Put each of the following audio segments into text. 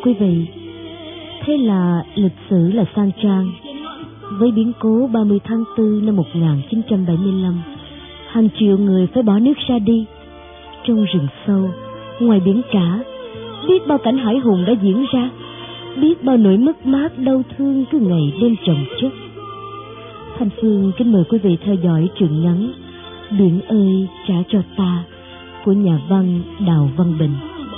quý vị, thế là lịch sử là sang trang. Với biến cố 30 tháng 4 năm 1975, hàng triệu người phải bỏ nước ra đi. Trong rừng sâu, ngoài biển cả, biết bao cảnh hãi hùng đã diễn ra, biết bao nỗi mất mát đau thương cứ ngày đêm chồng chất. Thanh Phương kính mời quý vị theo dõi truyện ngắn Biển ơi trả cho ta của nhà văn Đào Văn Bình.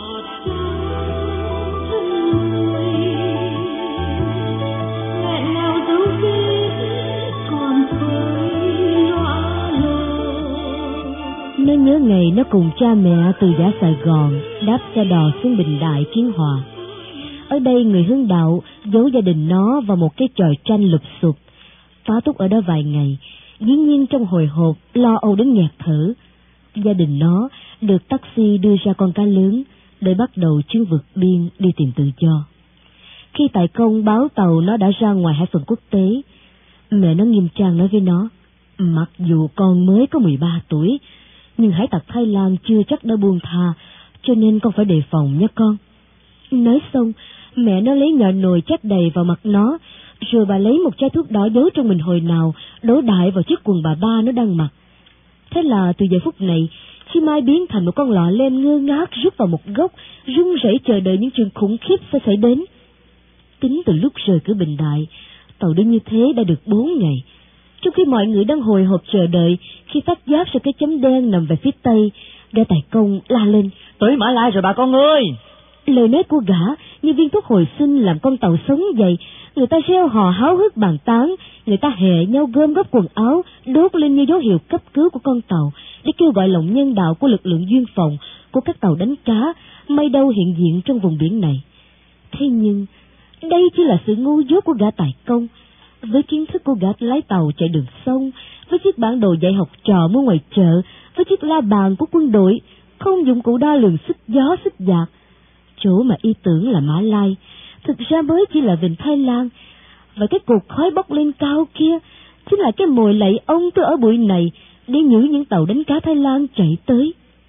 Nó nhớ ngày nó cùng cha mẹ từ Giả Sài Gòn đáp xe đò xuống Bình Đại Kiến Hòa. Ở đây người hướng đạo giấu gia đình nó vào một cái chòi tranh lụp xụp, phá túc ở đó vài ngày, dĩ nhiên trong hồi hộp lo âu đến nghẹt thở. Gia đình nó được taxi đưa ra con cá lớn để bắt đầu chuyến vượt biên đi tìm tự do. Khi tài công báo tàu nó đã ra ngoài hải phận quốc tế, mẹ nó nghiêm trang nói với nó, mặc dù con mới có 13 tuổi, nhưng hải tặc Thái Lan chưa chắc đã buông tha, cho nên con phải đề phòng nhé con. Nói xong, mẹ nó lấy nhọ nồi chát đầy vào mặt nó, rồi bà lấy một chai thuốc đỏ giấu trong mình hồi nào, đổ đại vào chiếc quần bà ba nó đang mặc. Thế là từ giờ phút này, Chi Mai biến thành một con lọ lem ngơ ngác rút vào một góc, run rẩy chờ đợi những chuyện khủng khiếp sẽ xảy đến. Tính từ lúc rời cửa Bình Đại, tàu đi như thế đã được 4 ngày. Trong khi mọi người đang hồi hộp chờ đợi, khi phát giác ra cái chấm đen nằm về phía tây, gã tài công la lên, tới Mã Lai rồi bà con ơi! Lời nói của gã như viên thuốc hồi sinh làm con tàu sống dậy. Người ta reo hò háo hức bàn tán, người ta hè nhau gom góp quần áo, đốt lên như dấu hiệu cấp cứu của con tàu, để kêu gọi lòng nhân đạo của lực lượng duyên phòng, của các tàu đánh cá, may đâu hiện diện trong vùng biển này. Thế nhưng, đây chỉ là sự ngu dốt của gã tài công. Với kiến thức của gã lái tàu chạy đường sông, với chiếc bản đồ dạy học trò mua ngoài chợ, với chiếc la bàn của quân đội, không dụng cụ đo lường sức gió sức dạt, chỗ mà y tưởng là Mã Lai, thực ra mới chỉ là vịnh Thái Lan. Và cái cột khói bốc lên cao kia chính là cái mồi lạy ông tôi ở bụi này để nhử những tàu đánh cá Thái Lan chạy tới.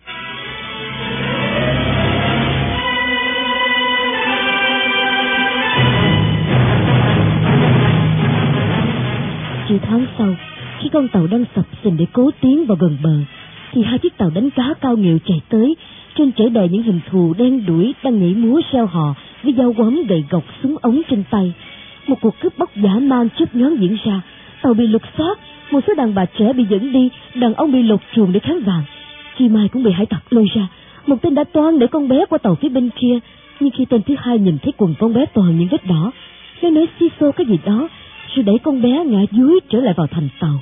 Chiều tháng sau, khi con tàu đang sập sình để cố tiến vào gần bờ, thì 2 chiếc tàu đánh cá cao nghịu chạy tới, trên chở đầy những hình thù đen đuổi đang nhảy múa reo hò với dao quắm gậy gộc súng ống trên tay. Một cuộc cướp bóc dã man chớp nhoáng diễn ra. Tàu bị lục soát, một số đàn bà trẻ bị dẫn đi, đàn ông bị lột chuồng để kháng vàng. Chi Mai cũng bị hải tặc lôi ra. Một tên đã toan để con bé qua tàu phía bên kia, nhưng khi tên thứ hai nhìn thấy quần con bé toàn những vết đỏ, nó nói xi xô cái gì đó, rồi đẩy con bé ngã dúi trở lại vào thành tàu.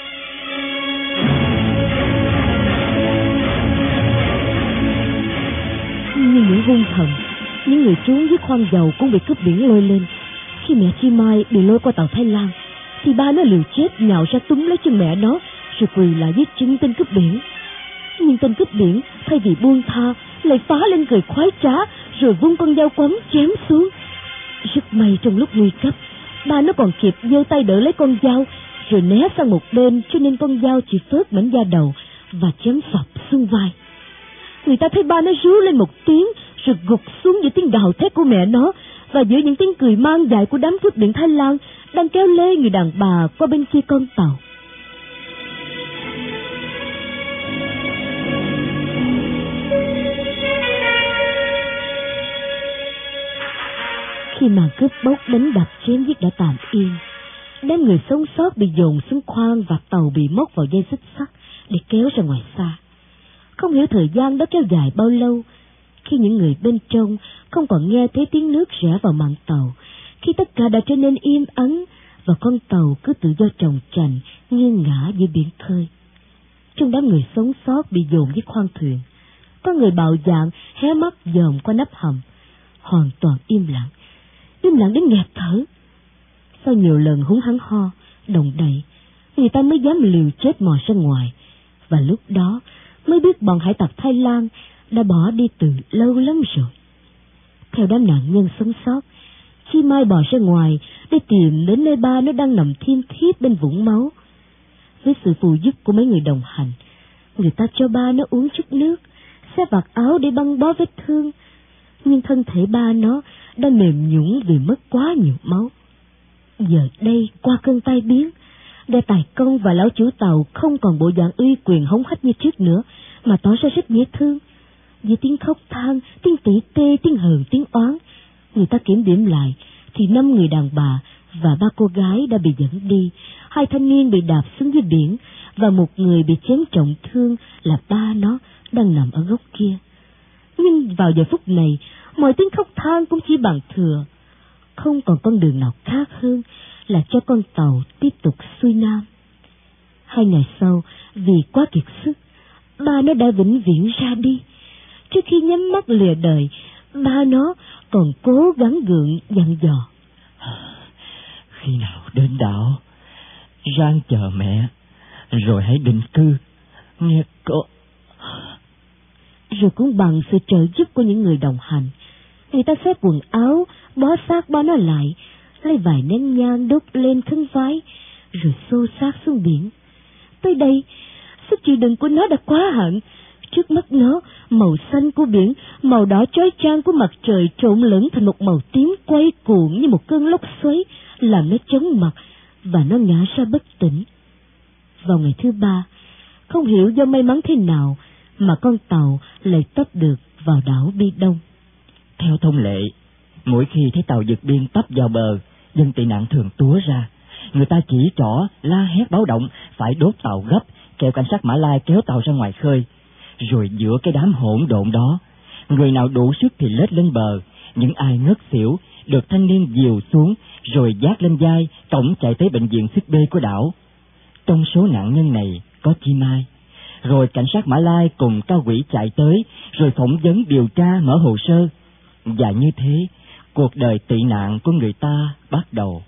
Như những hung thần, những người trốn dưới khoang dầu cũng bị cướp biển lôi lên. Khi mẹ Chi Mai bị lôi qua tàu Thái Lan, thì ba nó liều chết nhào ra túm lấy chân mẹ nó, rồi quỳ lại dưới chân tên cướp biển. Nhưng tên cướp biển thay vì buông tha, lại phá lên cười khoái trá, rồi vung con dao quắm chém xuống. Rất may trong lúc nguy cấp, ba nó còn kịp giơ tay đỡ lấy con dao, rồi né sang một bên, cho nên con dao chỉ phớt mảnh da đầu và chém phập xương vai. Người ta thấy ba nó rú lên một tiếng, rồi gục xuống giữa tiếng gào thét của mẹ nó, và giữa những tiếng cười mang dại của đám cướp biển Thái Lan đang kéo lê người đàn bà qua bên kia con tàu. Khi màn cướp bóc đánh đập chém giết đã tạm yên, đám người sống sót bị dồn xuống khoang và tàu bị móc vào dây xích sắt để kéo ra ngoài xa. Không hiểu thời gian đó kéo dài bao lâu, khi những người bên trong không còn nghe thấy tiếng nước rẽ vào mạn tàu, khi tất cả đã trở nên im ắng và con tàu cứ tự do trồng trành nghiêng ngã giữa biển khơi. Trong đám người sống sót bị dồn với khoang thuyền, có người bạo dạn hé mắt dòm qua nắp hầm, hoàn toàn im lặng đến nghẹt thở. Sau nhiều lần húng hắn ho, động đậy, người ta mới dám liều chết mò ra ngoài, và lúc đó mới biết bọn hải tặc Thái Lan đã bỏ đi từ lâu lắm rồi. Theo đám nạn nhân sống sót, Chi Mai bò ra ngoài để tìm đến nơi ba nó đang nằm thiêm thiếp bên vũng máu. Với sự phù giúp của mấy người đồng hành, người ta cho ba nó uống chút nước, xé vạt áo để băng bó vết thương. Nhưng thân thể ba nó đã mềm nhũn vì mất quá nhiều máu. Giờ đây, qua cơn tai biến, Đại Tài Công và lão chủ tàu không còn bộ dạng uy quyền hống hách như trước nữa, mà tỏ ra rất dễ thương. Vì tiếng khóc than, tiếng tỉ tê, tiếng hờn, tiếng oán, người ta kiểm điểm lại thì 5 người đàn bà và 3 cô gái đã bị dẫn đi, 2 thanh niên bị đạp xuống dưới biển và một người bị chém trọng thương là ba nó đang nằm ở góc kia. Nhưng vào giờ phút này, mọi tiếng khóc than cũng chỉ bằng thừa. Không còn con đường nào khác hơn là cho con tàu tiếp tục xuôi nam. 2 ngày sau, vì quá kiệt sức, ba nó đã vĩnh viễn ra đi. Trước khi nhắm mắt lìa đời, ba nó còn cố gắng gượng dặn dò: khi nào đến đảo, ráng chờ mẹ, rồi hãy định cư, nghe cô. Rồi cũng bằng sự trợ giúp của những người đồng hành, người ta xếp quần áo, bó xác ba nó lại, lấy vài nén nhang đốt lên khấn vái, rồi xô xác xuống biển. Tới đây, sức chịu đựng của nó đã quá hạn. Trước mắt nó, màu xanh của biển, màu đỏ chói chang của mặt trời trộn lẫn thành một màu tím quay cuồng như một cơn lốc xoáy, làm nó chóng mặt và nó ngã ra bất tỉnh. Vào ngày thứ 3, không hiểu do may mắn thế nào mà con tàu lại tấp được vào đảo Bi Đông. Theo thông lệ, mỗi khi thấy tàu vượt biên tấp vào bờ, dân tị nạn thường túa ra. Người ta chỉ trỏ, la hét báo động, phải đốt tàu gấp, kêu cảnh sát Mã Lai kéo tàu ra ngoài khơi. Rồi giữa cái đám hỗn độn đó, người nào đủ sức thì lết lên bờ, những ai ngất xỉu được thanh niên dìu xuống, rồi vác lên vai, cõng chạy tới bệnh viện xích B của đảo. Trong số nạn nhân này có chị Mai. Rồi cảnh sát Mã Lai cùng cao quỹ chạy tới, rồi phỏng vấn điều tra mở hồ sơ. Và như thế, cuộc đời tị nạn của người ta bắt đầu.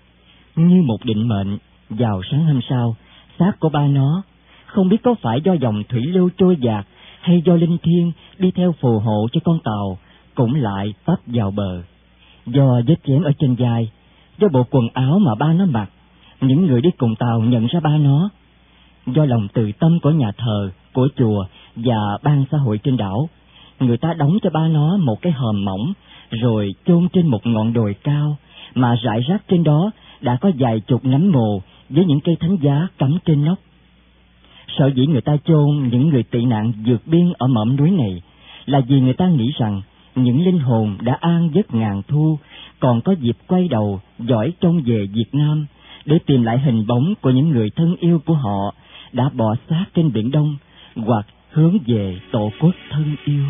Như một định mệnh, vào sáng hôm sau, xác của ba nó, không biết có phải do dòng thủy lưu trôi dạt hay do linh thiêng đi theo phù hộ cho con tàu, cũng lại tấp vào bờ. Do vết chém ở trên vai, do bộ quần áo mà ba nó mặc, những người đi cùng tàu nhận ra ba nó. Do lòng từ tâm của nhà thờ, của chùa và ban xã hội trên đảo, người ta đóng cho ba nó một cái hòm mỏng, rồi chôn trên một ngọn đồi cao, mà rải rác trên đó đã có vài chục nấm mồ với những cây thánh giá cắm trên nóc. Sở dĩ người ta chôn những người tị nạn vượt biên ở mỏm núi này là vì người ta nghĩ rằng những linh hồn đã an giấc ngàn thu còn có dịp quay đầu dõi trông về Việt Nam để tìm lại hình bóng của những người thân yêu của họ đã bỏ xác trên Biển Đông hoặc hướng về tổ quốc thân yêu.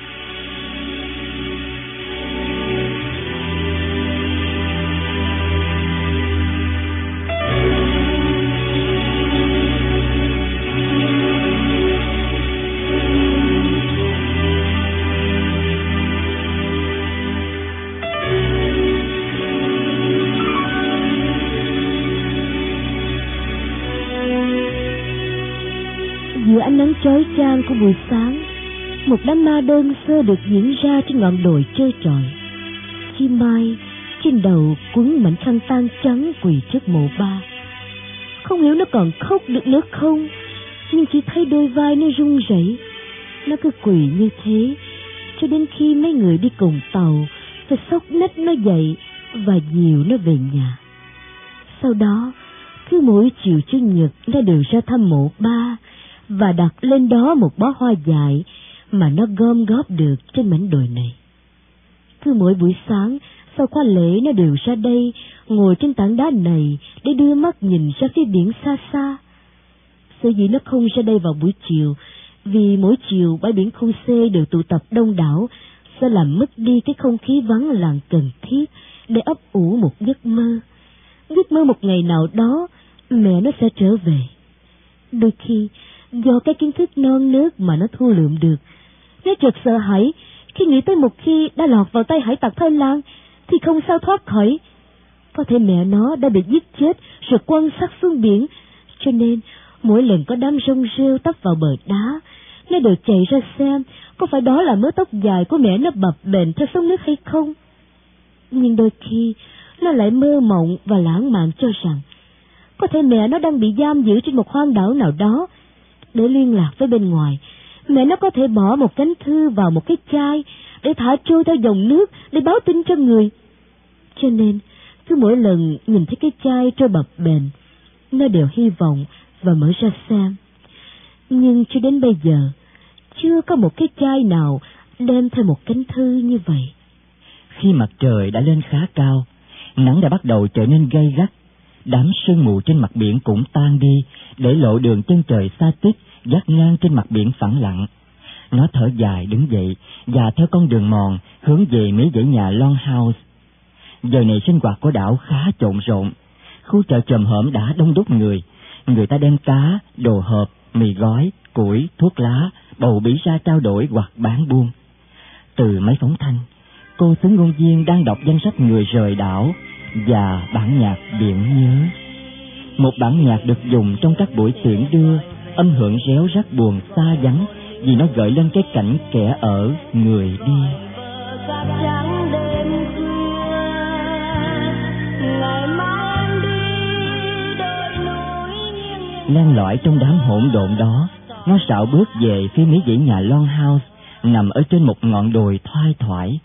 Giữa ánh nắng chói chang của buổi sáng, một đám ma đơn sơ được diễn ra trên ngọn đồi trơ trọi. Chi Mai trên đầu quấn mảnh khăn tang trắng quỳ trước mộ ba. Không hiểu nó còn khóc được nữa không, nhưng chỉ thấy đôi vai nó run rẩy. Nó cứ quỳ như thế cho đến khi mấy người đi cùng tàu phải xốc nách nó dậy và dìu nó về nhà. Sau đó, cứ mỗi chiều Chủ nhật nó đều ra thăm mộ ba và đặt lên đó một bó hoa dại mà nó gom góp được trên mảnh đồi này. Cứ mỗi buổi sáng sau khóa lễ nó đều ra đây ngồi trên tảng đá này để đưa mắt nhìn ra phía biển xa xa. Sở dĩ nó không ra đây vào buổi chiều vì mỗi chiều bãi biển khu C đều tụ tập đông đảo sẽ làm mất đi cái không khí vắng lặng cần thiết để ấp ủ một giấc mơ. Giấc mơ một ngày nào đó mẹ nó sẽ trở về. Đôi khi do cái kiến thức non nớt mà nó thu lượm được, nó chợt sợ hãi khi nghĩ tới một khi đã lọt vào tay hải tặc Thái Lan thì không sao thoát khỏi. Có thể mẹ nó đã bị giết chết rồi quăng xác xuống biển, cho nên mỗi lần có đám rong rêu tấp vào bờ đá, nó đều chạy ra xem có phải đó là mớ tóc dài của mẹ nó bập bềnh theo sóng nước hay không. Nhưng đôi khi nó lại mơ mộng và lãng mạn cho rằng có thể mẹ nó đang bị giam giữ trên một hoang đảo nào đó. Để liên lạc với bên ngoài, mẹ nó có thể bỏ một cánh thư vào một cái chai để thả trôi theo dòng nước, để báo tin cho người. Cho nên, cứ mỗi lần nhìn thấy cái chai trôi bập bềnh, nó đều hy vọng và mở ra xem. Nhưng cho đến bây giờ, chưa có một cái chai nào đem theo một cánh thư như vậy. Khi mặt trời đã lên khá cao, nắng đã bắt đầu trở nên gay gắt, đám sương mù trên mặt biển cũng tan đi, để lộ đường chân trời xa tít vắt ngang trên mặt biển phẳng lặng. Nó thở dài đứng dậy và theo con đường mòn hướng về mấy dãy nhà Longhouse. Giờ này sinh hoạt của đảo khá trộn rộn, khu chợ chòm hổm đã đông đúc người ta đem cá, đồ hộp, mì gói, củi, thuốc lá, bầu bỉ ra trao đổi hoặc bán buôn. Từ máy phóng thanh, cô xướng ngôn viên đang đọc danh sách người rời đảo và bản nhạc Biển Nhớ. Một bản nhạc được dùng trong các buổi tiễn đưa, âm hưởng réo rắt buồn xa vắng vì nó gợi lên cái cảnh kẻ ở người đi. Len lỏi trong đám hỗn độn đó, nó rảo bước về phía mấy dãy nhà Longhouse nằm ở trên một ngọn đồi thoai thoải.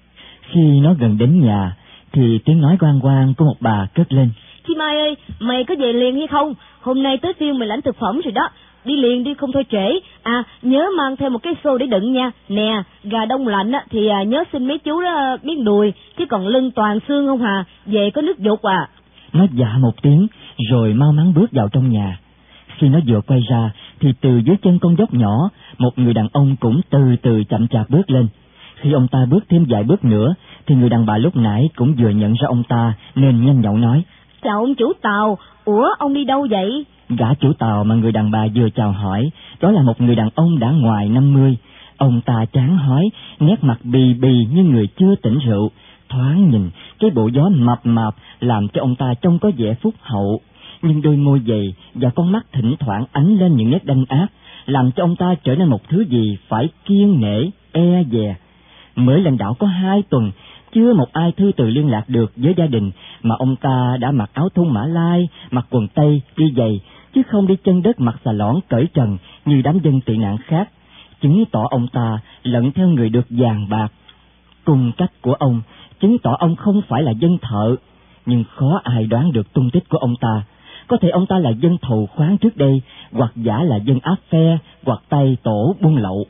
Khi nó gần đến nhà thì tiếng nói oang oang của một bà cất lên: Chị Mai ơi, mày có về liền hay không? Hôm nay tới phiên mày lãnh thực phẩm rồi đó. Đi liền đi, không thôi trễ. À, nhớ mang theo một cái xô để đựng nha. Nè, gà đông lạnh á thì nhớ xin mấy chú đó miếng đùi, chứ còn lưng toàn xương không hà. Về có nước dột à. Nó dạ một tiếng rồi mau mắn bước vào trong nhà. Khi nó vừa quay ra thì từ dưới chân con dốc nhỏ, một người đàn ông cũng từ từ chậm chạp bước lên. Khi ông ta bước thêm vài bước nữa thì người đàn bà lúc nãy cũng vừa nhận ra ông ta nên nhanh nhậu nói: Chào ông chủ tàu, ủa ông đi đâu vậy? Gã chủ tàu mà người đàn bà vừa chào hỏi đó là một người đàn ông đã ngoài 50. Ông ta trán hói, nét mặt bì bì như người chưa tỉnh rượu. Thoáng nhìn, cái bộ gió mập mạp làm cho ông ta trông có vẻ phúc hậu, nhưng đôi môi dày và con mắt thỉnh thoảng ánh lên những nét đanh ác, làm cho ông ta trở nên một thứ gì phải kiêng nể, e dè. Mới lên đảo có 2 tuần, chưa một ai thư từ liên lạc được với gia đình, mà ông ta đã mặc áo thun Mã Lai, mặc quần tây, đi giày, chứ không đi chân đất mặc xà lõn cởi trần như đám dân tị nạn khác, chứng tỏ ông ta lẫn theo người được vàng bạc. Cung cách của ông chứng tỏ ông không phải là dân thợ, nhưng khó ai đoán được tung tích của ông ta. Có thể ông ta là dân thầu khoáng trước đây, hoặc giả là dân áp phe, hoặc tay tổ buôn lậu.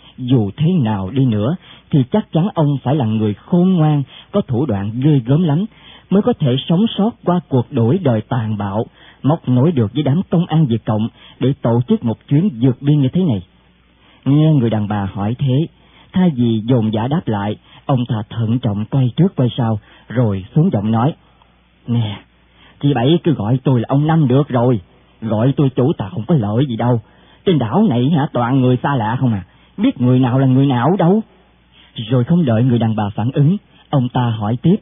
Dù thế nào đi nữa thì chắc chắn ông phải là người khôn ngoan, có thủ đoạn ghê gớm lắm, mới có thể sống sót qua cuộc đổi đời tàn bạo, móc nối được với đám công an Việt Cộng để tổ chức một chuyến vượt biên như thế này. Nghe người đàn bà hỏi thế, thay vì dồn dã đáp lại, ông ta thận trọng quay trước quay sau, rồi xuống giọng nói: Nè, chị Bảy cứ gọi tôi là ông Năm được rồi, gọi tôi chủ tàu không có lợi gì đâu. Trên đảo này toàn người xa lạ không à, biết người nào là người nào đâu. Rồi không đợi người đàn bà phản ứng, ông ta hỏi tiếp: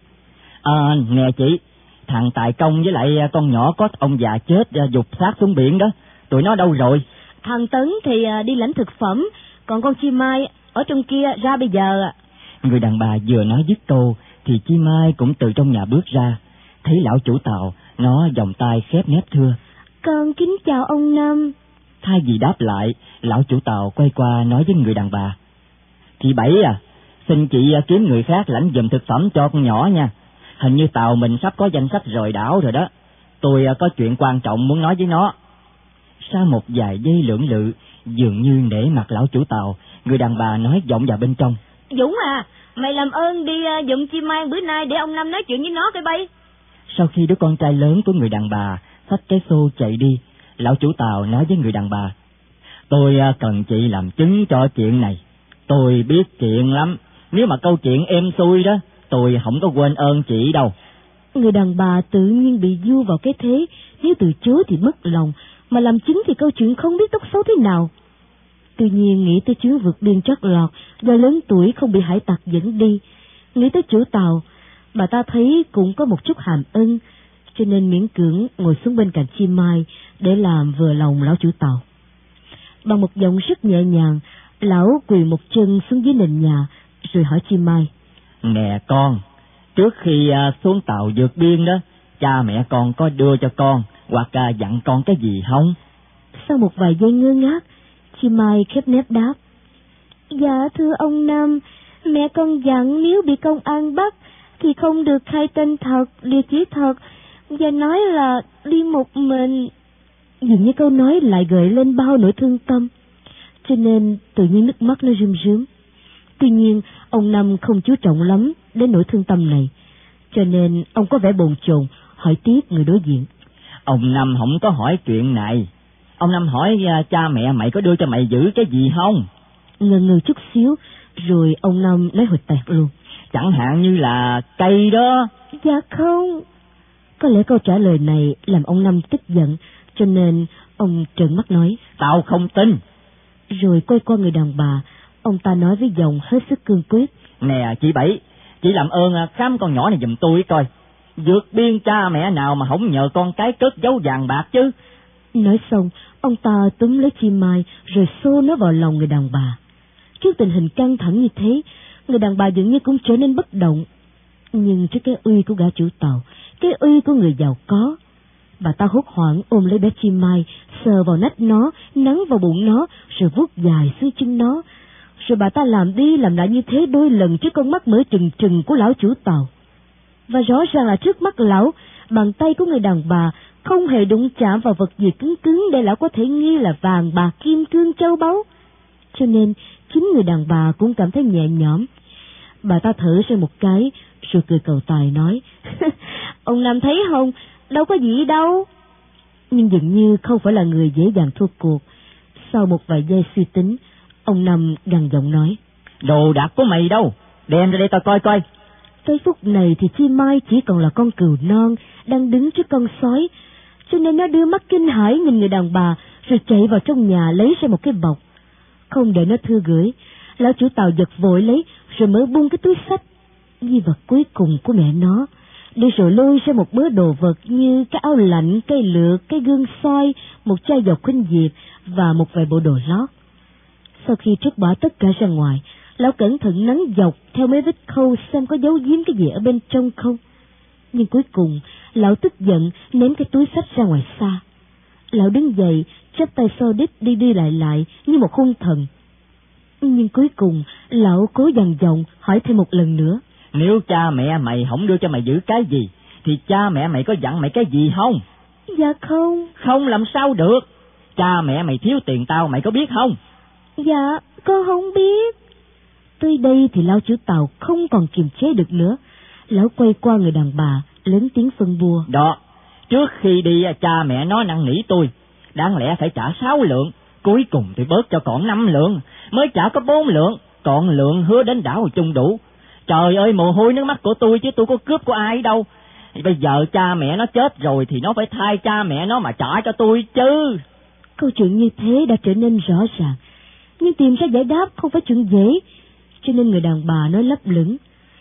Nè chị, thằng Tài Công với lại con nhỏ có ông già chết dục xác xuống biển đó, tụi nó đâu rồi? Thằng Tấn thì đi lãnh thực phẩm, còn con Chi Mai ở trong kia ra bây giờ. Người đàn bà vừa nói dứt câu thì Chi Mai cũng từ trong nhà bước ra. Thấy lão chủ tàu, nó vòng tay khép nép thưa: Con kính chào ông Năm. Thay vì đáp lại, lão chủ tàu quay qua nói với người đàn bà: Chị Bảy à, xin chị kiếm người khác lãnh giùm thực phẩm cho con nhỏ nha. Hình như tàu mình sắp có danh sách rời đảo rồi đó. Tôi có chuyện quan trọng muốn nói với nó. Sau một vài giây lưỡng lự, dường như nể mặt lão chủ tàu, người đàn bà nói vọng vào bên trong: Dũng à, mày làm ơn đi giùm Chi Mai bữa nay để ông Năm nói chuyện với nó cái bay. Sau khi đứa con trai lớn của người đàn bà xách cái xô chạy đi, lão chủ tàu nói với người đàn bà: Tôi cần chị làm chứng cho chuyện này. Tôi biết chuyện lắm, nếu mà câu chuyện êm xuôi đó, tôi không có quên ơn chị đâu. Người đàn bà tự nhiên bị du vào cái thế, nếu từ chối thì mất lòng, mà làm chứng thì câu chuyện không biết tốt xấu thế nào. Tuy nhiên nghĩ tới chuyến vượt biên trót lọt, do lớn tuổi không bị hải tặc dẫn đi, nghĩ tới chủ tàu, bà ta thấy cũng có một chút hàm ân, cho nên miễn cưỡng ngồi xuống bên cạnh Chi Mai để làm vừa lòng lão chủ tàu. Bằng một giọng rất nhẹ nhàng, lão quỳ một chân xuống dưới nền nhà, rồi hỏi Chi Mai: Nè con, trước khi xuống tàu vượt biên đó, cha mẹ con có đưa cho con hoặc dặn con cái gì không? Sau một vài giây ngơ ngác, Chi Mai khép nép đáp: Dạ thưa ông Năm, Mẹ con dặn nếu bị công an bắt thì không được khai tên thật, địa chỉ thật, và nói là đi một mình. Dường như câu nói lại gợi lên bao nỗi thương tâm, cho nên tự nhiên nước mắt nó rơm rớm. Tuy nhiên, ông Năm không chú trọng lắm đến nỗi thương tâm này, cho nên ông có vẻ bồn chồn hỏi tiếp người đối diện. Ông Năm không có hỏi chuyện này. Ông Năm hỏi cha mẹ mày có đưa cho mày giữ cái gì không? Ngần ngừ chút xíu, rồi ông Năm nói hồi tẹt luôn. Chẳng hạn như là cây đó. Dạ không. Có lẽ câu trả lời này làm ông Năm tức giận, cho nên ông trợn mắt nói. Tao không tin. Rồi quay qua người đàn bà, ông ta nói với giọng hết sức cương quyết. Nè chị Bảy, chị làm ơn khám con nhỏ này giùm tôi coi. Vượt biên cha mẹ nào mà không nhờ con cái cất giấu vàng bạc chứ. Nói xong, ông ta túm lấy chi mai rồi xô nó vào lòng người đàn bà. Trước tình hình căng thẳng như thế, người đàn bà dường như cũng trở nên bất động. Nhưng trước cái uy của gã chủ tàu, cái uy của người giàu có, bà ta hốt hoảng ôm lấy bé chim mai, sờ vào nách nó, nắn vào bụng nó, rồi vuốt dài xuống chân nó. Rồi bà ta làm đi làm lại như thế đôi lần trước con mắt mở trừng trừng của lão chủ tàu. Và rõ ràng là trước mắt lão, bàn tay của người đàn bà không hề đụng chạm vào vật gì cứng cứng để lão có thể nghi là vàng bạc kim cương châu báu. Cho nên chính người đàn bà cũng cảm thấy nhẹ nhõm. Bà ta thở ra một cái rồi cười cầu tài nói. Ông Năm thấy không, đâu có gì đâu. Nhưng dường như không phải là người dễ dàng thua cuộc. Sau một vài giây suy tính, ông Năm gằn giọng nói. Đồ đạc của mày đâu, đem ra đây tao coi coi. Tới phút này thì chi mai chỉ còn là con cừu non đang đứng trước con sói, cho nên nó đưa mắt kinh hãi nhìn người đàn bà rồi chạy vào trong nhà lấy ra một cái bọc. Không đợi nó thưa gửi, lão chủ tàu giật vội lấy rồi mở bung cái túi xách, di vật cuối cùng của mẹ nó, để rồi lôi ra một mớ đồ vật như cái áo lạnh, cây lược, cái gương soi, một chai dầu khuynh diệp và một vài bộ đồ lót. Sau khi trút bỏ tất cả ra ngoài, lão cẩn thận nắn dọc theo mấy vết khâu xem có giấu giếm cái gì ở bên trong không. Nhưng cuối cùng, lão tức giận ném cái túi xách ra ngoài xa. Lão đứng dậy, chắp tay sau đít đi lại như một hung thần. Nhưng cuối cùng, lão cố dằn giọng hỏi thêm một lần nữa. Nếu cha mẹ mày không đưa cho mày giữ cái gì, thì cha mẹ mày có dặn mày cái gì không? Dạ không. Không làm sao được. Cha mẹ mày thiếu tiền tao, mày có biết không? Dạ, con không biết. Tới đây thì lão chủ tàu không còn kiềm chế được nữa. Lão quay qua người đàn bà, lớn tiếng phân bua. Đó, trước khi đi cha mẹ nó năn nỉ tôi, đáng lẽ phải trả 6 lượng, cuối cùng thì bớt cho còn 5 lượng, mới trả có 4 lượng, còn lượng hứa đến đảo chung đủ. Trời ơi, mồ hôi nước mắt của tôi chứ tôi có cướp của ai đâu. Bây giờ cha mẹ nó chết rồi thì nó phải thay cha mẹ nó mà trả cho tôi chứ. Câu chuyện như thế đã trở nên rõ ràng, nhưng tìm ra giải đáp không phải chuyện dễ, cho nên người đàn bà nói lấp lửng.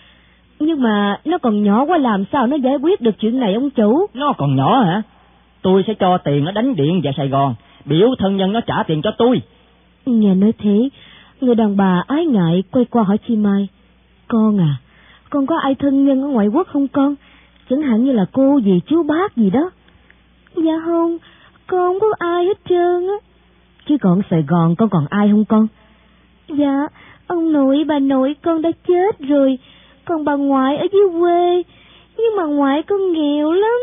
Nhưng mà nó còn nhỏ quá, làm sao nó giải quyết được chuyện này ông chủ? Nó còn nhỏ hả? Tôi sẽ cho tiền nó đánh điện về Sài Gòn, biểu thân nhân nó trả tiền cho tôi. Nghe nói thế, người đàn bà ái ngại quay qua hỏi chị Mai. Con à, con có ai thân nhân ở ngoại quốc không con? Chẳng hạn như là cô gì, chú bác gì đó. Dạ không, con không có ai hết trơn á. Chứ còn Sài Gòn con còn ai không con? Dạ, ông nội bà nội con đã chết rồi, còn bà ngoại ở dưới quê, nhưng mà ngoại con nghèo lắm.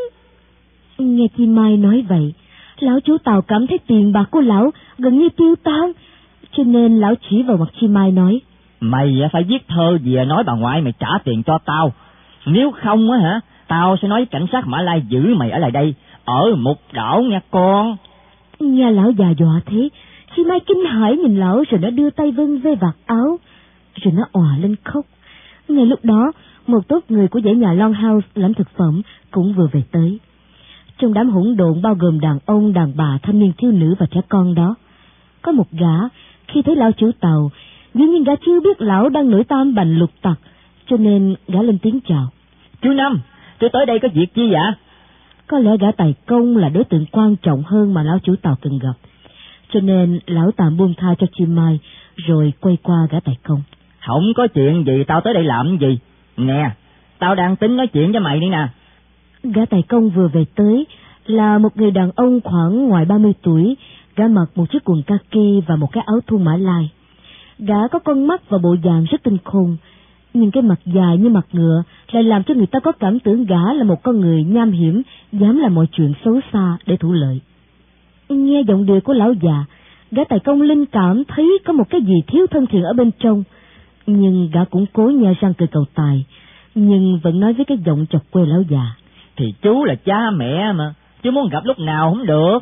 Nghe chị Mai nói vậy, lão chủ tàu cảm thấy tiền bạc của lão gần như tiêu tan, cho nên lão chỉ vào mặt chị Mai nói. Mày phải viết thơ về nói bà ngoại mày trả tiền cho tao, nếu không á hả, tao sẽ nói với cảnh sát Mã Lai giữ mày ở lại đây, ở một đảo nha con. Nghe lão già dọa thế, chị Mai kinh hãi nhìn lão rồi nó đưa tay vân ve vạt áo, rồi nó òa lên khóc. Ngay lúc đó, một tốp người của dãy nhà Long House lãnh thực phẩm cũng vừa về tới. Trong đám hỗn độn bao gồm đàn ông, đàn bà, thanh niên thiếu nữ và trẻ con đó, có một gã khi thấy lão chủ tàu, dường như gã chưa biết lão đang nổi tam bành lục tặc, cho nên gã lên tiếng chào. Chú Năm, tôi tới đây có việc chi vậy? Có lẽ gã tài công là đối tượng quan trọng hơn mà lão chủ tàu cần gặp, cho nên lão tạm buông tha cho chị Mai, rồi quay qua gã tài công. Không có chuyện gì, tao tới đây làm gì? Nè, tao đang tính nói chuyện với mày đi nè. Gã tài công vừa về tới là một người đàn ông khoảng ngoài 30 tuổi, gã mặc một chiếc quần kaki và một cái áo thun Mã Lai. Gã có con mắt và bộ dạng rất tinh khôn, nhưng cái mặt dài như mặt ngựa lại làm cho người ta có cảm tưởng gã là một con người nham hiểm, dám làm mọi chuyện xấu xa để thủ lợi. Nghe giọng điệu của lão già, gã tài công linh cảm thấy có một cái gì thiếu thân thiện ở bên trong, nhưng gã cũng cố nhe răng cười cầu tài, nhưng vẫn nói với cái giọng chọc quê lão già: Thì chú là cha mẹ mà, chú muốn gặp lúc nào không được.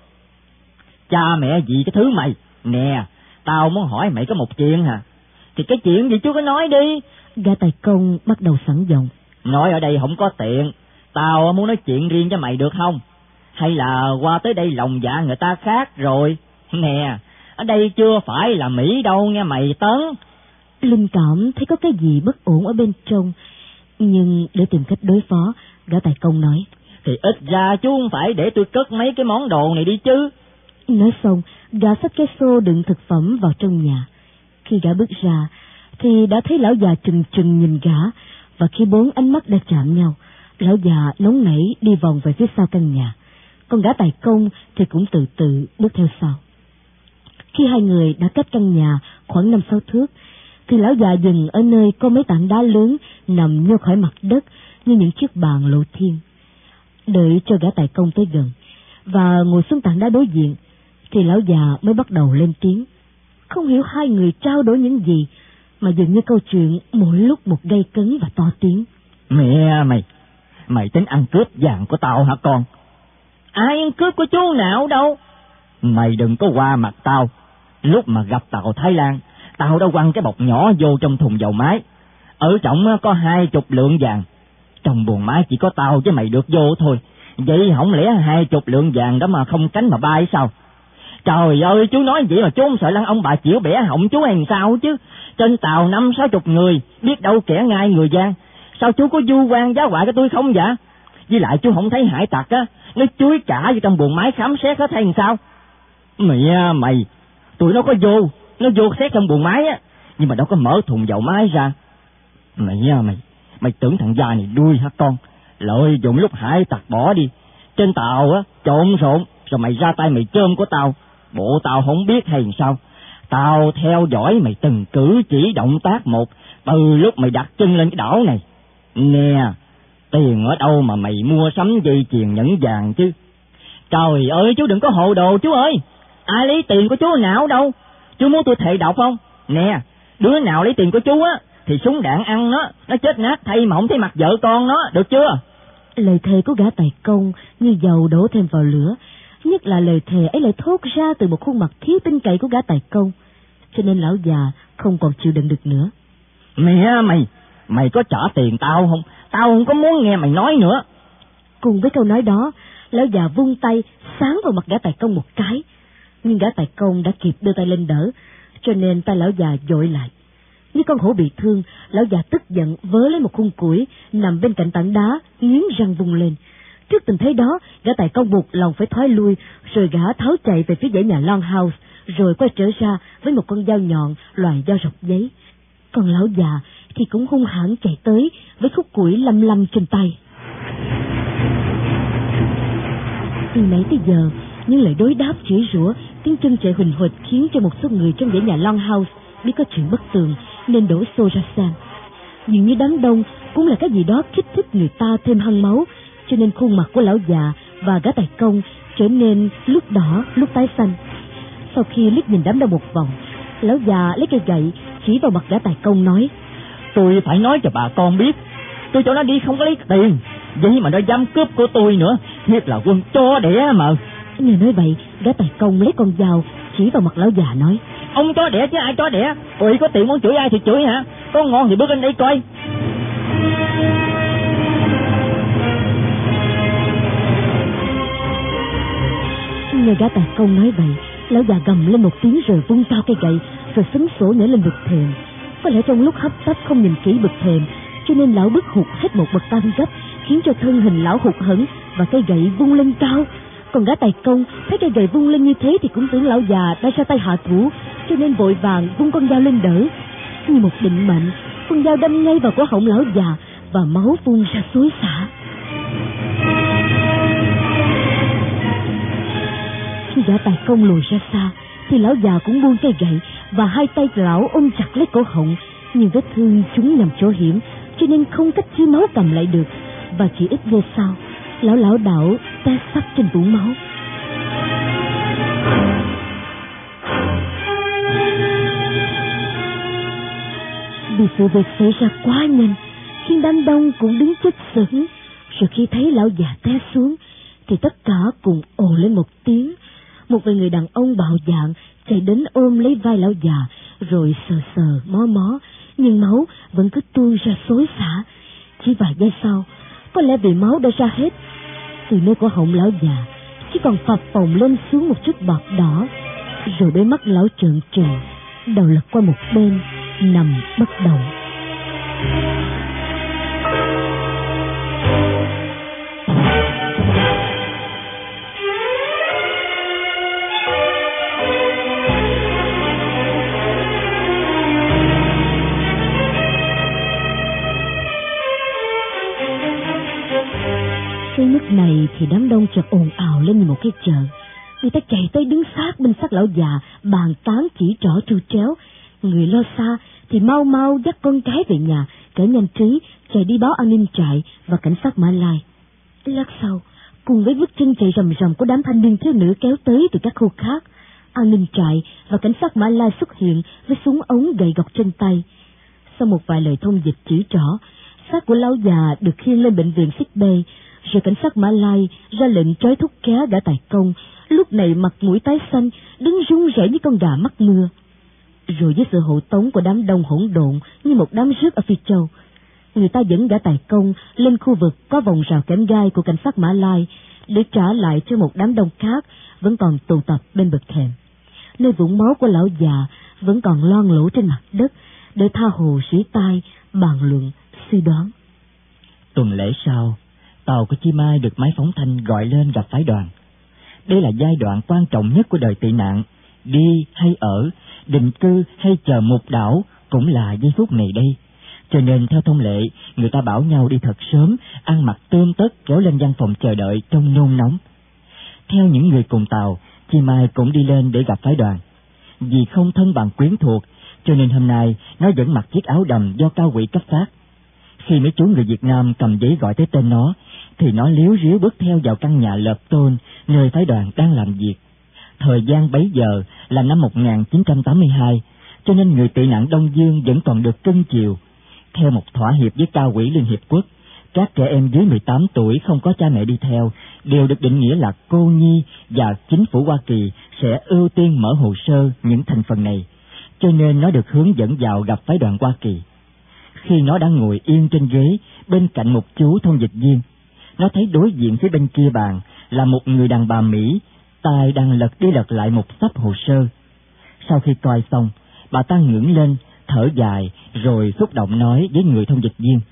Cha mẹ gì cái thứ mày? Nè, tao muốn hỏi mày có một chuyện hả? Thì cái chuyện gì chú cứ nói đi. Gã tài công bắt đầu sẵn giọng: Nói ở đây không có tiện, tao muốn nói chuyện riêng cho mày được không? Hay là qua tới đây lòng dạ người ta khác rồi? Nè, ở đây chưa phải là Mỹ đâu nghe mày Tấn. Linh cảm thấy có cái gì bất ổn ở bên trong, nhưng để tìm cách đối phó, gã tài công nói: Thì ít ra chú không phải để tôi cất mấy cái món đồ này đi chứ. Nói xong, gã xách cái xô đựng thực phẩm vào trong nhà. Khi gã bước ra, thì đã thấy lão già chừng chừng nhìn gã, và khi bốn ánh mắt đã chạm nhau, lão già nóng nảy đi vòng về phía sau căn nhà. Còn gã tài công thì cũng từ từ bước theo sau. Khi hai người đã cách căn nhà khoảng 5-6 thước, thì lão già dừng ở nơi có mấy tảng đá lớn nằm nhô khỏi mặt đất như những chiếc bàn lộ thiên. Đợi cho gã tài công tới gần và ngồi xuống tảng đá đối diện, thì lão già mới bắt đầu lên tiếng. Không hiểu hai người trao đổi những gì, mà dường như câu chuyện mỗi lúc một gay cấn và to tiếng. Mẹ mày tính ăn cướp vàng của tao hả con? Ai ăn cướp của chú nào đâu. Mày đừng có qua mặt tao. Lúc mà gặp tàu Thái Lan, tao đã quăng cái bọc nhỏ vô trong thùng dầu máy. Ở trong có 20 lượng vàng. Trong buồng máy chỉ có tao với mày được vô thôi. Vậy không lẽ 20 lượng vàng đó mà không cánh mà bay sao? Trời ơi, chú nói vậy mà chú không sợ lăng ông bà chịu bẻ họng chú hay sao chứ? Trên tàu 50-60 người, biết đâu kẻ ngai người gian. Sao chú có vu oan giá họa cho tôi không vậy? Với lại chú không thấy hải tặc á, nó chuối cả vô trong buồng máy khám xét hết hay sao? Mẹ mày, tụi nó có nó vô xét trong buồng máy á, nhưng mà đâu có mở thùng dầu máy ra. Mày tưởng thằng gia này đuôi hả con? Lợi dụng lúc hải tặc bỏ đi trên tàu á, trộn rộn rồi mày ra tay mày chôm của tao. Bộ tao không biết hay sao? Tao theo dõi mày từng cử chỉ động tác một từ lúc mày đặt chân lên cái đảo này. Nè, tiền ở đâu mà mày mua sắm dây chuyền nhẫn vàng chứ? Trời ơi, chú đừng có hồ đồ chú ơi. Ai lấy tiền của chú nào đâu? Chú muốn tôi thề độc không? Nè, đứa nào lấy tiền của chú á thì súng đạn ăn nó chết nát thay mà không thấy mặt vợ con nó, được chưa? Lời thề của gã tài công như dầu đổ thêm vào lửa, nhất là lời thề ấy lại thốt ra từ một khuôn mặt thiếu tin cậy của gã tài công, cho nên lão già không còn chịu đựng được nữa. Mẹ mày có trả tiền tao không? Tao không có muốn nghe mày nói nữa. Cùng với câu nói đó, lão già vung tay sáng vào mặt gã tài công một cái, nhưng gã tài công đã kịp đưa tay lên đỡ, cho nên tay lão già dội lại. Như con hổ bị thương, lão già tức giận vớ lấy một khung củi nằm bên cạnh tảng đá, nghiến răng vung lên. Trước tình thế đó, gã tài công buộc lòng phải thoái lui, rồi gã tháo chạy về phía dãy nhà Longhouse, rồi quay trở ra với một con dao nhọn loại dao rọc giấy. Còn lão già thì cũng hung hãn chạy tới với khúc củi lăm trên tay. Từ nãy tới giờ, những lời đối đáp chửi rủa, tiếng chân chạy huỳnh huỵch khiến cho một số người trong dãy nhà Longhouse biết có chuyện bất tường nên đổ xô ra xem. Nhưng như đám đông cũng là cái gì đó kích thích người ta thêm hăng máu, cho nên khuôn mặt của lão già và gã tài công trở nên lúc đỏ lúc tái xanh. Sau khi liếc nhìn đám đông một vòng, lão già lấy cây gậy chỉ vào mặt gã tài công nói: Tôi phải nói cho bà con biết, tôi cho nó đi không có lấy tiền, vậy mà nó dám cướp của tôi nữa, thiệt là quân chó đẻ mà. Nghe nói vậy, gã tài công lấy con dao chỉ vào mặt lão già nói: Ông chó đẻ chứ ai chó đẻ? Ôi, có tiền muốn chửi ai thì chửi hả? Có ngon thì bước lên đây coi. Nghe gã tài công nói vậy, lão già gầm lên một tiếng rồi vung cao cây gậy, rồi sấn sổ nhảy lên bậc thềm. Có lẽ trong lúc hấp tấp không nhìn kỹ bậc thềm, cho nên lão bước hụt hết một bậc tam cấp, khiến cho thân hình lão hụt hẫng và cây gậy vung lên cao. Còn gã tài công thấy cây gậy vung lên như thế thì cũng tưởng lão già đã ra tay hạ thủ, cho nên vội vàng vung con dao lên đỡ. Như một định mệnh, con dao đâm ngay vào cổ họng lão già và máu phun ra xối xả. Khi gã tài công lùi ra xa thì lão già cũng buông cây gậy và hai tay lão ôm chặt lấy cổ họng, nhưng vết thương trúng nhầm chỗ hiểm, cho nên không cách chi máu cầm lại được, và chỉ ít giây sau, lão lảo đảo té sắp trên vũng máu. Vì sự việc xảy ra quá nhanh, khiến đám đông cũng đứng chết sững. Rồi khi thấy lão già té xuống, thì tất cả cùng ồ lên một tiếng. Một vài người đàn ông bạo dạn chạy đến ôm lấy vai lão già, rồi sờ sờ mó mó, nhưng máu vẫn cứ tuôn ra xối xả. Chỉ vài giây sau, có lẽ vì máu đã ra hết, từ nơi cổ họng lão già chỉ còn phập phồng lên xuống một chút bọt đỏ, rồi đôi mắt lão trợn trừng, đầu lật qua một bên, nằm bất động. Tới lúc này thì đám đông chợt ồn ào lên như một cái chợ. Người ta chạy tới đứng sát bên xác lão già, bàn tán chỉ trỏ tru tréo. Người lo xa thì mau mau dắt con cái về nhà, kẻ nhanh trí chạy đi báo an ninh trại và cảnh sát Mã Lai. Lát sau, cùng với bước chân chạy rầm rầm của đám thanh niên thiếu nữ kéo tới từ các khu khác, an ninh trại và cảnh sát Mã Lai xuất hiện với súng ống gậy gộc trên tay. Sau một vài lời thông dịch chỉ trỏ, xác của lão già được khiêng lên bệnh viện Sick Bay, rồi cảnh sát Mã Lai ra lệnh trói thúc ké gã tài công, lúc này mặt mũi tái xanh, đứng run rẩy như con gà mắc mưa. Rồi với sự hộ tống của đám đông hỗn độn như một đám rước ở Phi Châu, người ta dẫn gã tài công lên khu vực có vòng rào kẽm gai của cảnh sát Mã Lai để trả lại cho một đám đông khác vẫn còn tụ tập bên bậc thềm, nơi vũng máu của lão già vẫn còn loang lổ trên mặt đất, để tha hồ sĩ tai bàn luận suy đoán. Tuần lễ sau, tàu của Chi Mai được máy phóng thanh gọi lên gặp phái đoàn. Đây là giai đoạn quan trọng nhất của đời tị nạn. Đi hay ở, định cư hay chờ mục đảo cũng là giây phút này đây. Cho nên theo thông lệ, người ta bảo nhau đi thật sớm, ăn mặc tươm tất kéo lên văn phòng chờ đợi trong nôn nóng. Theo những người cùng tàu, Chi Mai cũng đi lên để gặp phái đoàn. Vì không thân bằng quyến thuộc, cho nên hôm nay nó vẫn mặc chiếc áo đầm do Cao Quỷ cấp phát. Khi mấy chú người Việt Nam cầm giấy gọi tới tên nó, thì nó líu ríu bước theo vào căn nhà lợp tôn nơi phái đoàn đang làm việc. Thời gian bấy giờ là năm 1982, cho nên người tị nạn Đông Dương vẫn còn được cưng chiều. Theo một thỏa hiệp với Cao Quỹ Liên Hiệp Quốc, các trẻ em dưới 18 tuổi không có cha mẹ đi theo đều được định nghĩa là cô nhi, và chính phủ Hoa Kỳ sẽ ưu tiên mở hồ sơ những thành phần này, cho nên nó được hướng dẫn vào gặp phái đoàn Hoa Kỳ. Khi nó đang ngồi yên trên ghế bên cạnh một chú thông dịch viên, nó thấy đối diện phía bên kia bàn là một người đàn bà Mỹ, tay đang lật đi lật lại một xấp hồ sơ. Sau khi coi xong, bà ta ngẩng lên, thở dài, rồi xúc động nói với người thông dịch viên: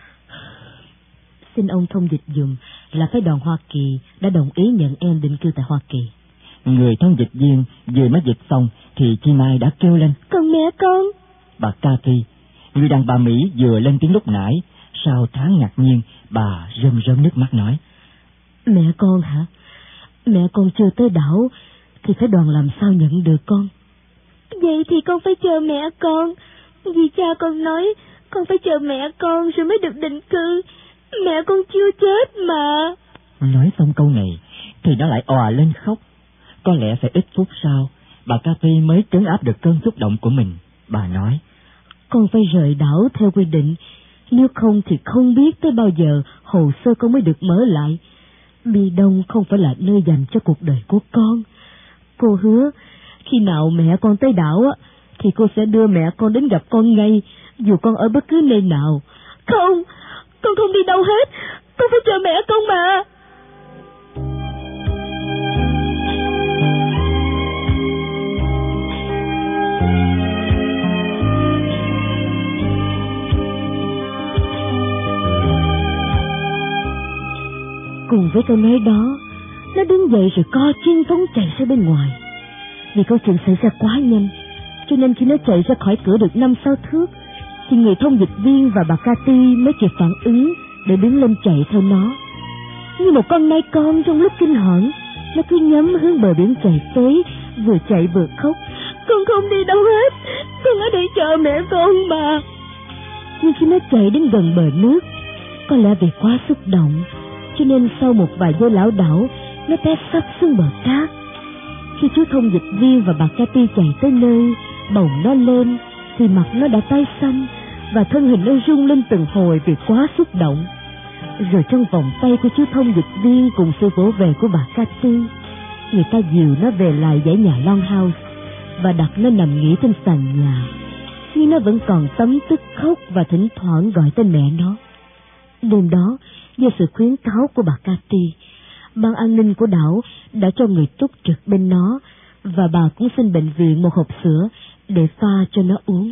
Xin ông thông dịch dùm là phái đoàn Hoa Kỳ đã đồng ý nhận em định cư tại Hoa Kỳ. Người thông dịch viên vừa mới dịch xong thì Chi Mai đã kêu lên: Còn mẹ con? Bà Cathy, người đàn bà Mỹ vừa lên tiếng lúc nãy, sau thoáng ngạc nhiên, bà rơm rớm nước mắt nói: Mẹ con hả? Mẹ con chưa tới đảo thì phái đoàn làm sao nhận được con? Vậy thì con phải chờ mẹ con, vì cha con nói con phải chờ mẹ con rồi mới được định cư. Mẹ con chưa chết mà. Nói xong câu này thì nó lại òa lên khóc. Có lẽ phải ít phút sau, bà Cathy mới trấn áp được cơn xúc động của mình. Bà nói: Con phải rời đảo theo quy định, nếu không thì không biết tới bao giờ hồ sơ con mới được mở lại. Bi Đông không phải là nơi dành cho cuộc đời của con. Cô hứa khi nào mẹ con tới đảo thì cô sẽ đưa mẹ con đến gặp con ngay, dù con ở bất cứ nơi nào. Không, con không đi đâu hết, con phải chờ mẹ con mà. Cùng với câu nói đó, nó đứng dậy rồi co chân phóng chạy ra bên ngoài. Vì câu chuyện xảy ra quá nhanh, cho nên khi nó chạy ra khỏi cửa được 5-6 thước, thì người thông dịch viên và bà Cathy mới kịp phản ứng để đứng lên chạy theo nó. Như một con nai con trong lúc kinh hoảng, nó cứ nhắm hướng bờ biển chạy tới, vừa chạy vừa khóc. Con không đi đâu hết, con ở đây chờ mẹ con mà. Nhưng khi nó chạy đến gần bờ nước, có lẽ vì quá xúc động, cho nên sau một vài giây lảo đảo, nó té sấp xuống bờ cát. Khi chú thông dịch viên và bà Cathy chạy tới nơi, bồng nó lên, thì mặt nó đã tái xanh và thân hình nó rung lên từng hồi vì quá xúc động. Rồi trong vòng tay của chú thông dịch viên cùng sự vỗ về của bà Cathy, người ta dìu nó về lại dãy nhà Longhouse và đặt nó nằm nghỉ trên sàn nhà. Nhưng nó vẫn còn tấm tức khóc và thỉnh thoảng gọi tên mẹ nó. Đêm đó, do sự khuyến cáo của bà Cathy, ban an ninh của đảo đã cho người túc trực bên nó, và bà cũng xin bệnh viện một hộp sữa để pha cho nó uống.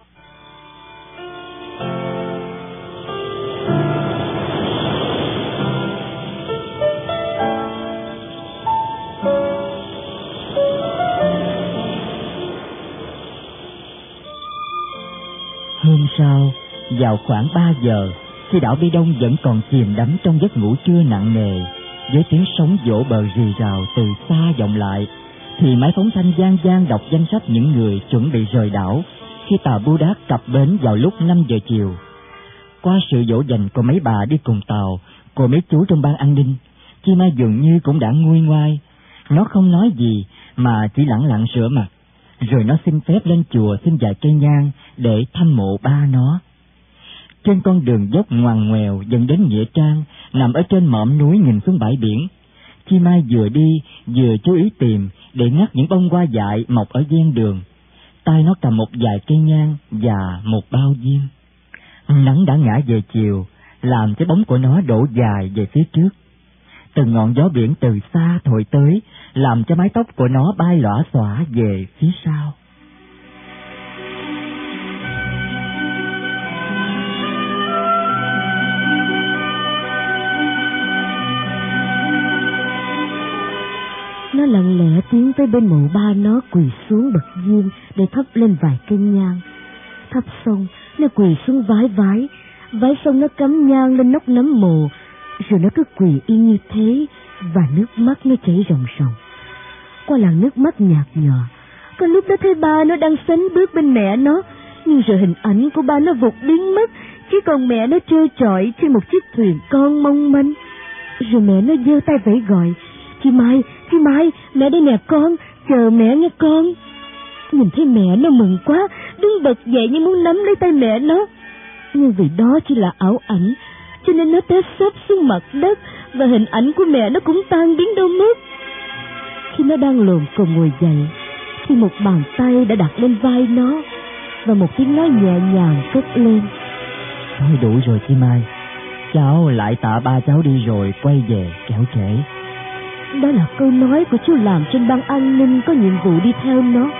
Hôm sau, vào khoảng 3 giờ, khi đảo Bi Đông vẫn còn chìm đắm trong giấc ngủ trưa nặng nề, với tiếng sóng vỗ bờ rì rào từ xa vọng lại, thì máy phóng thanh gian gian đọc danh sách những người chuẩn bị rời đảo khi tàu Bưu Đát cập bến vào lúc 5 giờ chiều. Qua sự dỗ dành của mấy bà đi cùng tàu, của mấy chú trong ban an ninh, Chi Mai dường như cũng đã nguôi ngoai. Nó không nói gì mà chỉ lẳng lặng rửa mặt, rồi nó xin phép lên chùa xin vài cây nhang để thăm mộ ba nó. Trên con đường dốc ngoằn ngoèo dẫn đến nghĩa trang, nằm ở trên mỏm núi nhìn xuống bãi biển, Chi Mai vừa đi vừa chú ý tìm để ngắt những bông hoa dại mọc ở ven đường. Tay nó cầm một vài cây nhang và một bao diêm. Nắng đã ngã về chiều, làm cái bóng của nó đổ dài về phía trước. Từng ngọn gió biển từ xa thổi tới, làm cho mái tóc của nó bay lỏa xõa về phía sau. Nó lặng lẽ tiến tới bên mộ ba nó, quỳ xuống bậc diêm để thắp lên vài cây nhang. Thắp xong, nó quỳ xuống vái xong nó cắm nhang lên nóc nấm mồ, rồi nó cứ quỳ yên như thế, và nước mắt nó chảy ròng ròng. Qua làn nước mắt nhạt nhòa, có lúc nó thấy ba nó đang sánh bước bên mẹ nó, nhưng rồi hình ảnh của ba nó vụt biến mất, chỉ còn mẹ nó trơ trọi trên một chiếc thuyền con mong manh. Rồi mẹ nó giơ tay vẫy gọi: Chị Mai, mẹ đây nè con, chờ mẹ nghe con. Nhìn thấy mẹ nó mừng quá, đứng bật dậy như muốn nắm lấy tay mẹ nó. Nhưng vì đó chỉ là ảo ảnh, cho nên nó té xấp xuống mặt đất, và hình ảnh của mẹ nó cũng tan biến đâu mất. Khi nó đang lồm cồm ngồi dậy, thì một bàn tay đã đặt lên vai nó, và một tiếng nói nhẹ nhàng cất lên: Thôi đủ rồi Chi Mai, cháu lại tạ ba cháu đi rồi quay về kéo trễ. Đó là câu nói của chú làm trên ban an ninh có nhiệm vụ đi theo nó.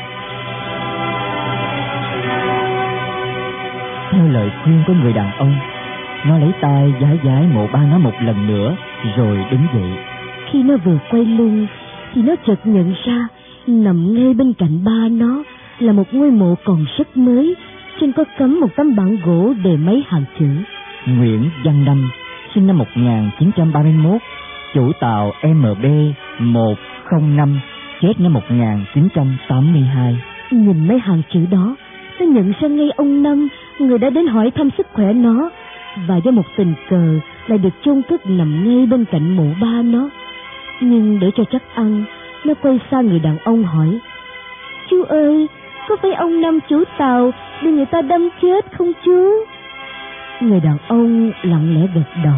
Theo lời khuyên của người đàn ông, nó lấy tay vái mộ ba nó một lần nữa rồi đứng dậy. Khi nó vừa quay lưng thì nó chợt nhận ra nằm ngay bên cạnh ba nó là một ngôi mộ còn rất mới, trên có cắm một tấm bảng gỗ đề mấy hàng chữ: Nguyễn Văn Năm, sinh năm 1931, chủ tàu MB 105, chết năm 1982. Nhìn mấy hàng chữ đó, nó nhận ra ngay ông Năm, người đã đến hỏi thăm sức khỏe nó, và do một tình cờ lại được chôn cất nằm ngay bên cạnh mộ ba nó. Nhưng để cho chắc ăn, nó quay sang người đàn ông hỏi: Chú ơi, có phải ông Năm chủ tàu bị người ta đâm chết không chú? Người đàn ông lặng lẽ gật đầu.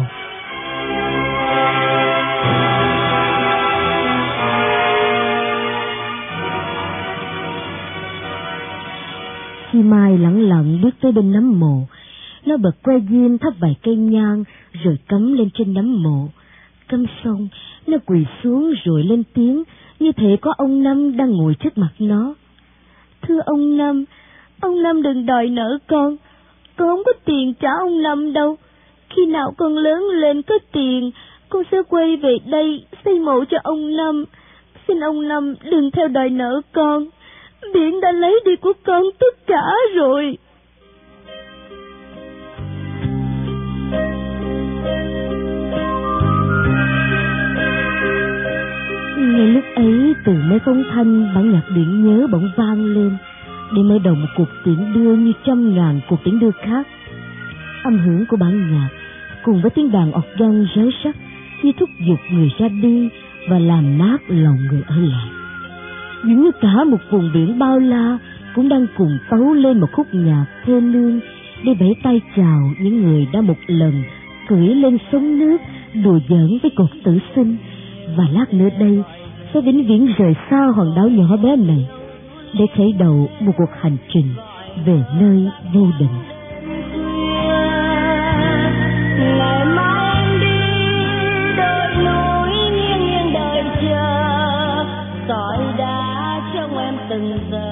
Chi Mai lẳng lặng bước tới bên nấm mộ. Nó bật que diêm thắp vài cây nhang rồi cắm lên trên nấm mộ. Cắm xong, nó quỳ xuống rồi lên tiếng, như thể có ông Năm đang ngồi trước mặt nó. Thưa ông Năm đừng đòi nợ con không có tiền trả ông Năm đâu. Khi nào con lớn lên có tiền, con sẽ quay về đây xây mộ cho ông Năm. Xin ông Năm đừng theo đòi nợ con. Biển đã lấy đi của con tất cả rồi. Ngay lúc ấy từ nơi phong thanh bản nhạc điển nhớ bỗng vang lên, để mở đầu một cuộc tiễn đưa như trăm ngàn cuộc tiễn đưa khác. Âm hưởng của bản nhạc cùng với tiếng đàn organ réo rắt như thúc giục người ra đi và làm nát lòng người ở lại. Dường như cả một vùng biển bao la cũng đang cùng tấu lên một khúc nhạc thê lương để vẫy tay chào những người đã một lần cưỡi lên sóng nước đùa giỡn với cuộc tử sinh, và lát nữa đây sẽ vĩnh viễn rời xa hòn đảo nhỏ bé này để khởi đầu một cuộc hành trình về nơi vô định. Ngày mai em đi đôi núi nghiêng nghiêng đợi chờ, sỏi đá trong em từng giờ.